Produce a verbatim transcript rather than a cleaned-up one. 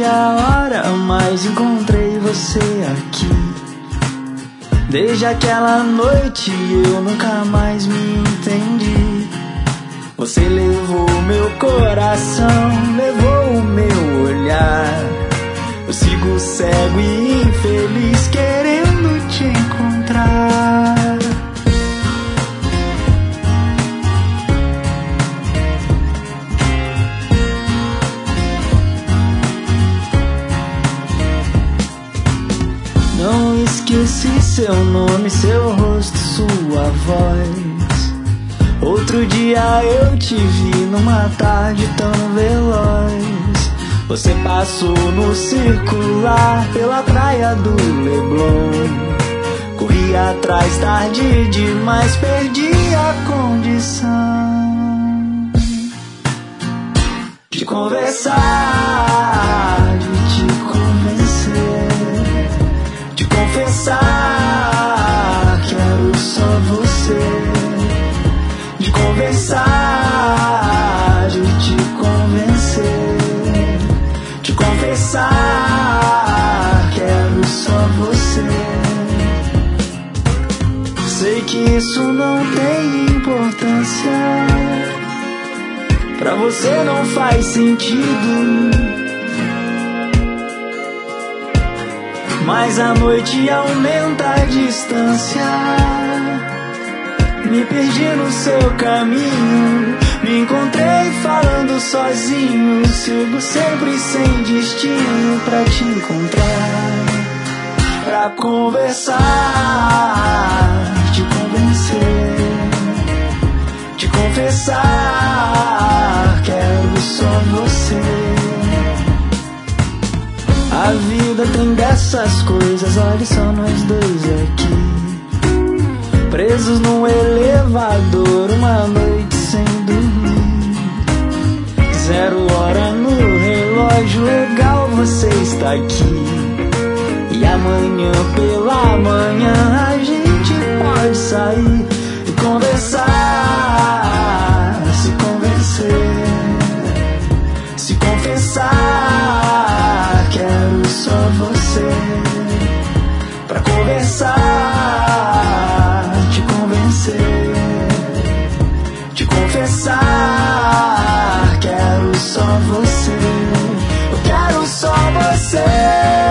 meia hora, mas encontrei você aqui. Desde aquela noite eu nunca mais me entendi. Você levou meu coração, levou o meu olhar. Eu sigo cego e infeliz, querendo te encontrar. Não esqueci seu nome, seu rosto, sua voz. Outro dia eu te vi numa tarde tão veloz. Você passou no circular pela praia do Leblon. Corri atrás tarde demais, perdi a condição de conversar, de te convencer, de confessar. Quero só você. De conversar, de te convencer, de confessar. Quero só você. Sei que isso não tem importância, pra você não faz sentido, mas a noite aumenta a distância. Me perdi no seu caminho, me encontrei falando sozinho. Sigo sempre sem destino pra te encontrar, pra conversar, te convencer, te confessar. Quero só você. A vida tem dessas coisas, olha só nós dois aqui, presos num elevador, uma noite sem dormir. Zero hora no relógio, legal você está aqui. E amanhã pela manhã a gente pode sair e conversar, se convencer, se confessar. Quero só você pra conversar, te convencer, te confessar. Quero só você, eu quero só você.